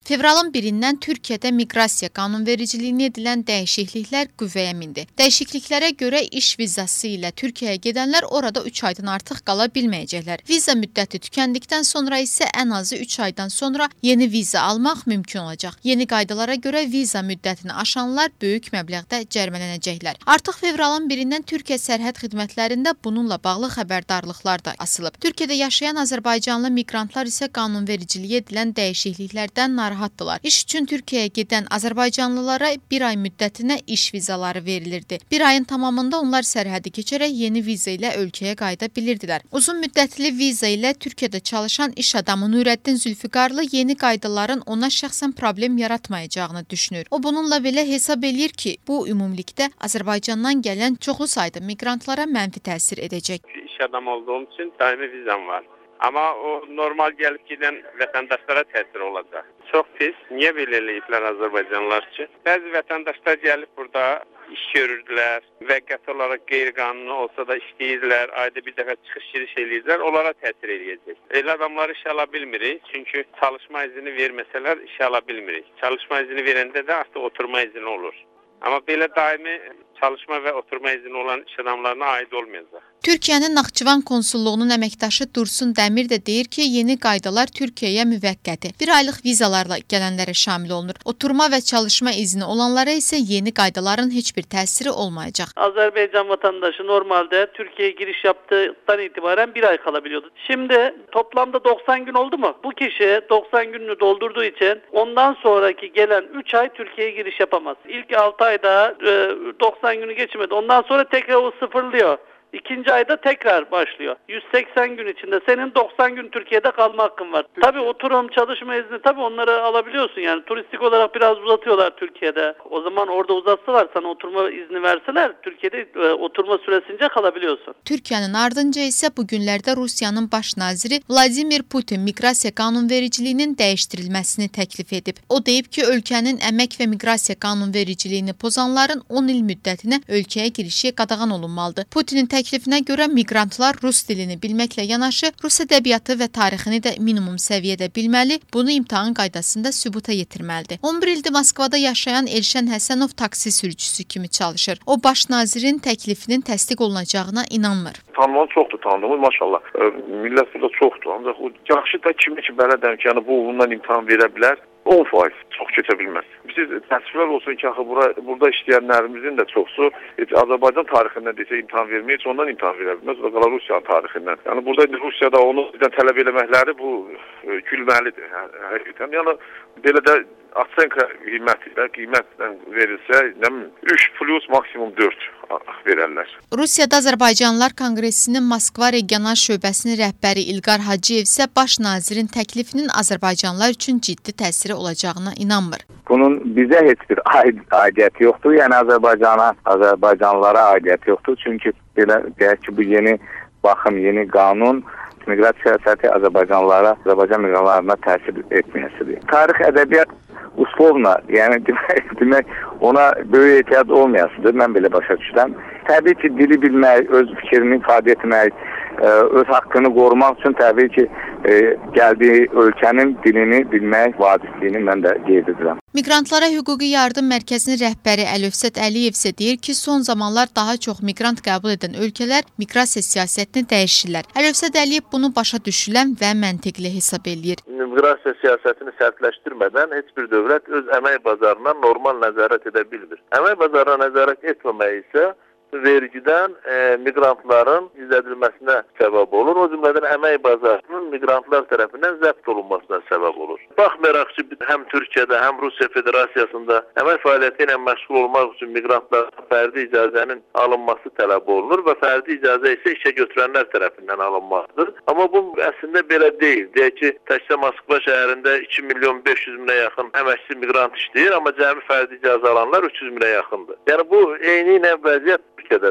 Fevralın 1-dən Türkiyədə miqrasiya qanunvericiliyinə edilən dəyişikliklər qüvvəyə mindi. Dəyişikliklərə görə iş vizası ilə Türkiyəyə gedənlər orada 3 aydan artıq qala bilməyəcəklər. Viza müddəti tükəndikdən sonra isə ən azı 3 aydan sonra yeni viza almaq mümkün olacaq. Yeni qaydalara görə viza müddətini aşanlar böyük məbləğdə cərimələnəcəklər. Artıq fevralın 1-dən Türkiyə sərhəd xidmətlərində bununla bağlı xəbərdarlıqlar da asılıb. Türkiyədə yaşayan azərbaycanlı miqrantlar isə qanunvericiliyə edilən dəyişikliklərdən narahatdırlar. İş üçün Türkiyəyə gedən azərbaycanlılara 1 ay müddətinə iş vizaları verilirdi. 1 ayın tamamında onlar sərhədi keçərək yeni viza ilə ölkəyə qayıda bilirdilər. Uzun müddətli viza ilə Türkiyədə çalışan iş adamı Nurəddin Zülfiqarlı yeni qaydaların ona şəxsən problem yaratmayacağını düşünür. O bununla belə hesab eləyir ki, bu ümumilikdə Azərbaycandan gələn çoxlu sayda miqrantlara mənfi təsir edəcək. İş adamı olduğum üçün daimi vizam var. Amma o normal gəlib gedən vətəndaşlara təsir olacaq. Çox pis. Niyə belə eləyiblər Azərbaycanlılar üçün? Bəzi vətəndaşlar gəlib burada iş görürdülər. Müvəqqəti olaraq qeyri-qanuni olsa da işləyirlər. Ayda bir dəfə çıxış giriş eləyirlər. Onlara təsir eləyəcək. Elə adamları işə ala bilmirik. Çünki çalışma izni verməsələr işə ala bilmirik. Çalışma izni verəndə də artıq oturma izni olur. Amma belə daimi çalışma və oturma izni olan iş adamlarına aid olmayacaq. Türkiyənin Naxçıvan konsulluğunun əməkdaşı Dursun Dəmir də deyir ki, yeni qaydalar Türkiyəyə müvəqqəti 1 aylıq vizalarla gələnlərə şamil olunur. Oturma və çalışma izni olanlara isə yeni qaydaların heç bir təsiri olmayacaq. Azərbaycan vətəndaşı normalde Türkiye'ye giriş yaptıktan itibaren 1 ay kalabiliyordu. Şimdi toplamda 90 gün oldu mu? Bu kişi 90 gününü doldurduğu için ondan sonraki gelen 3 ay Türkiye'ye giriş yapamaz. İlk 6 ayda 90 günü geçmedi. Ondan sonra tekrar o sıfırlıyor. İkinci ayda tekrar başlıyor. 180 gün içinde senin 90 gün Türkiye'de kalma hakkın var. Tabii oturum, çalışma izni tabii onları alabiliyorsun yani. Turistik olarak biraz uzatıyorlar Türkiye'de. O zaman orada uzatsalar sana oturma izni verseler Türkiye'de oturma süresince kalabiliyorsun. Türkiyənin ardınca isə bu günlərdə Rusiyanın baş naziri Vladimir Putin miqrasiya qanunvericiliyinin dəyişdirilməsini təklif edib. O deyib ki, ölkənin əmək və miqrasiya qanunvericiliyini pozanların 10 il müddətinə ölkəyə girişi qadağan olunmalıdır. Putinin təklifinə görə miqrantlar rus dilini bilməklə yanaşı, rus ədəbiyyatı və tarixini də minimum səviyyədə bilməli, bunu imtahan qaydasında sübuta yetirməlidir. 11 ildir Moskvada yaşayan Elşən Həsənov taksi sürücüsü kimi çalışır. O, baş nazirin təklifinin təsdiq olunacağına inanmır. Tanımalı çoxdur, tanıdığımız maşallah. Millət burada çoxdur, ancaq o yaxşı da kimi ki, bələdəm ki, yəni bu bundan imtahan verə bilər. 10% çox keçə bilməz. Biz təəssüflər olsun ki, axı burada işləyənlərimizin də çoxsu Azərbaycan tarixindən desə imtahan verməyə heç ondan imtahan verə bilməz. O da Rusiyanın tarixindən. Yəni burada Rusiyada onu tələb eləməkləri bu gülməlidir. Həqiqətən. Yəni belə də Aksenka qiymətlə verilsə, 3 plus maksimum 4 verərlər. Rusiyada Azərbaycanlılar Konqresinin Moskva regional şöbəsinin rəhbəri İlqar Hacıyev isə baş nazirin təklifinin Azərbaycanlılar üçün ciddi təsiri olacağına inanmır. Bunun bizə heç bir aidiyyəti yoxdur. Yəni Azərbaycanlılara aidiyyəti yoxdur. Çünki belə deyək ki, bu yeni baxım, yeni qanun miqrasiya siyasəti Azərbaycan miqrantlarına təsir etməyəsidir. Tarix, ədəbiyyat uslovla, yəni demək ona böyük ehtiyac olmayasıdır. Mən belə başa düşürəm. Təbii ki, dili bilmək, öz fikrini ifadə etmək, öz haqqını qorumaq üçün təbii ki, gəldiyi ölkənin dilini bilmək vacibliyini mən də qeyd edirəm. Miqrantlara Hüquqi Yardım Mərkəzinin rəhbəri Əlövsət Əliyev isə deyir ki, son zamanlar daha çox miqrant qəbul edən ölkələr miqrasiya siyasətini dəyişirlər. Əlövsət Əliyev bunu başa düşülən və məntiqli hesab eləyir. Miqrasiya siyasətini sərtləşdirmədən heç bir dövlət öz əmək bazarına normal nəzarət edə bilmir. Əmək bazarına nəzarət etməmək isə vergidən miqrantların gizlədilməsinə səbəb olur. O cümlədən əmək bazarının miqrantlar tərəfindən zəbt olunmasına səbəb olur. Baxmayaraq ki, həm Türkiyədə, həm Rusiya Federasiyasında əmək fəaliyyəti ilə məşğul olmaq üçün miqrantların fərdi icazənin alınması tələb olunur və fərdi icazə isə işə götürənlər tərəfindən alınmalıdır. Amma bu əslində belə deyil. Deyək ki, təkcə Moskva şəhərində 2 milyon 500 minə yaxın əməkçi miqrant işləyir, amma cəmi fərdi icazə alanlar 300 minə yaxındır. Yəni bu eyni ilə vəziyyət Türkiyədə də.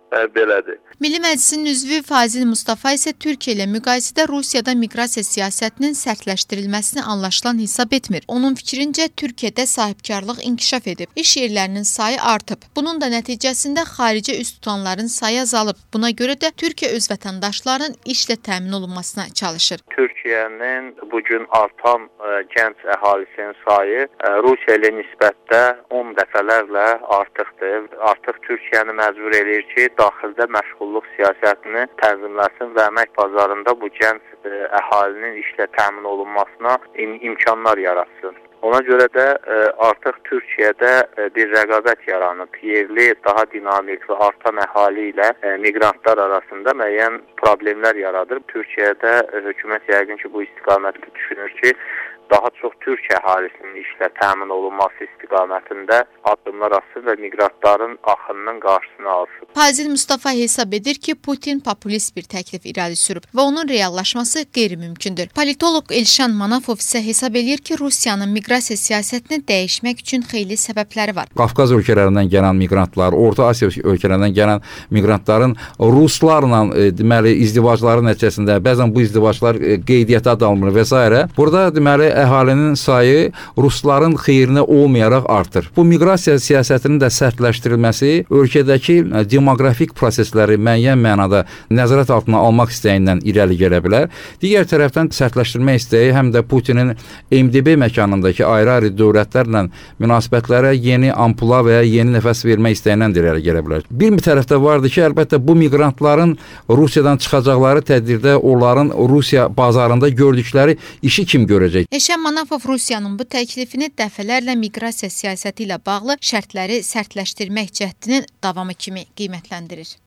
Belədir. Milli Məclisin üzvü Fazil Mustafa isə Türkiyə ilə müqayisədə Rusiyada miqrasiya siyasətinin sərtləşdirilməsini anlaşılan hesab etmir. Onun fikrincə Türkiyədə sahibkarlıq inkişaf edib, iş yerlərinin sayı artıb. Bunun da nəticəsində xarici üst tutanların sayı azalıb. Buna görə də Türkiyə öz vətəndaşlarının işlə təmin olunmasına çalışır. Türkiyənin bugün artan gənc əhalisinin sayı Rusiya ilə nisbətdə 10 dəfələrlə artıqdır. Artıq Türkiyəni məcbur edir ki, daxildə məşğulluq siyasətini tənzimləsin və əmək bazarında bu gənc əhalinin işlə təmin olunmasına imkanlar yaratsın. Ona görə də artıq Türkiyədə bir rəqabət yaranıb. Yerli, daha dinamik və artan əhali ilə miqrantlar arasında müəyyən problemlər yaradır. Türkiyədə hökumət yəqin ki, bu istiqamətdə düşünür ki, daha çox Türk əhalisinin işlə təmin olunması istiqamətində addımlar atsın və miqrantların axınının qarşısını alsın. Fazil Mustafa hesab edir ki, Putin populist bir təklif irəli sürüb və onun reallaşması qeyri-mümkündür. Politoloq Elşan Manafov isə hesab edir ki, Rusiyanın miqrasiya siyasətini dəyişmək üçün xeyli səbəbləri var. Qafqaz ölkələrindən gələn miqrantlar, Orta Asiya ölkələrindən gələn miqrantların ruslarla deməli izdivacları nəticəsində bəzən bu izdivaclar qeydiyyata alınmır və s. Burada deməli əhalinin sayı rusların xeyrinə olmayaraq artır. Bu miqrasiya siyasətinin də sərtləşdirilməsi ölkədəki demoqrafik prosesləri müəyyən mənada nəzarət altına almaq istəyindən irəli gələ bilər. Digər tərəfdən sərtləşdirmə istəyi həm də Putinin MDB məkanındakı ayrı-ayrı dövlətlərlə münasibətlərə yeni ampula və ya yeni nəfəs vermək istəyindən də irəli gələ bilər. Bir tərəfdə vardı ki, əlbəttə bu miqrantların Rusiyadan çıxacaqları təqdirdə onların Rusiya bazarında gördükləri işi kim görəcək? Elşan Manafov Rusiyanın bu təklifini dəfələrlə miqrasiya siyasəti ilə bağlı şərtləri sərtləşdirmək cəhdinin davamı kimi qiymətləndirir.